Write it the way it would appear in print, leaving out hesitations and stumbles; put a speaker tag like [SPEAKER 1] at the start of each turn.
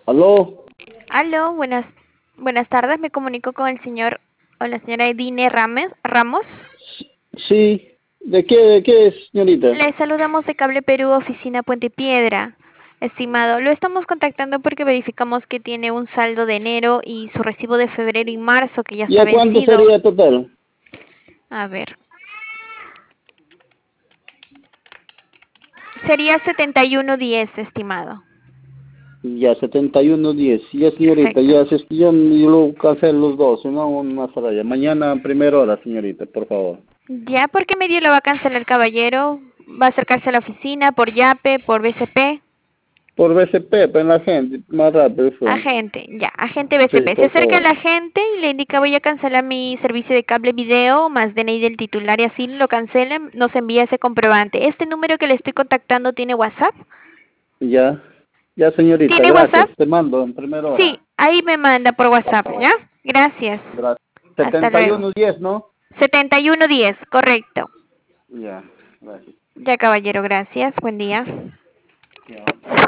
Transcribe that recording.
[SPEAKER 1] Aló,
[SPEAKER 2] Aló, buenas tardes. Me comunico con el señor o la señora Edine Ramos.
[SPEAKER 1] sí, ¿de qué es, señorita?
[SPEAKER 2] Le saludamos de Cable Perú, oficina Puente Piedra. Estimado, lo estamos contactando porque verificamos que tiene un saldo de enero y su recibo de febrero y marzo que ya se ha
[SPEAKER 1] ¿Ya cuánto
[SPEAKER 2] vencido.
[SPEAKER 1] sería total?
[SPEAKER 2] A ver, sería 71.10, estimado.
[SPEAKER 1] Ya, 71.10. Ya, señorita,
[SPEAKER 2] Perfecto.
[SPEAKER 1] ya, si es que yo lo cancelo los dos, no más allá. Mañana, a primera hora, señorita, por favor.
[SPEAKER 2] ¿Ya por qué medio lo va a cancelar, caballero? ¿Va a acercarse a la oficina por Yape, por BCP?
[SPEAKER 1] Por BCP, pues la gente, más rápido fue.
[SPEAKER 2] Agente, ya, agente
[SPEAKER 1] Sí,
[SPEAKER 2] BCP. Se
[SPEAKER 1] por
[SPEAKER 2] acerca
[SPEAKER 1] favor.
[SPEAKER 2] al agente y le indica voy a cancelar mi servicio de cable video más DNI del titular y así lo cancelan, nos envía ese comprobante. ¿Este número que le estoy contactando tiene WhatsApp?
[SPEAKER 1] Ya, ya, señorita,
[SPEAKER 2] ¿Tiene WhatsApp?
[SPEAKER 1] gracias. Te mando en primera hora.
[SPEAKER 2] Sí, ahí me manda por WhatsApp, ¿ya? Gracias.
[SPEAKER 1] Gracias.
[SPEAKER 2] Hasta
[SPEAKER 1] setenta y
[SPEAKER 2] luego.
[SPEAKER 1] uno diez, ¿no?
[SPEAKER 2] 71.10, correcto.
[SPEAKER 1] Ya, gracias.
[SPEAKER 2] Ya, caballero, gracias. Buen día.
[SPEAKER 1] Ya.